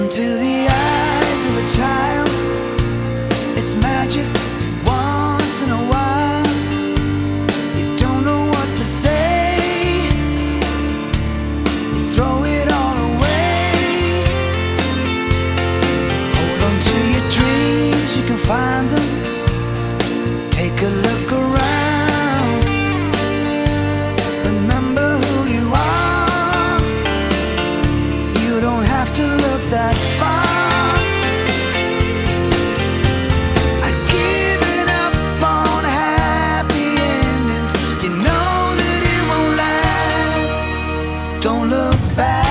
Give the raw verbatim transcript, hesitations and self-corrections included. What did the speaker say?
Into the eyes of a child, it's magic once in a while. You don't know what to say, you throw it all away. Hold on to your dreams, you can find them. Take a look around, remember who you are. You don't have to look that far. I'd given up on happy endings. You know that it won't last. Don't look back.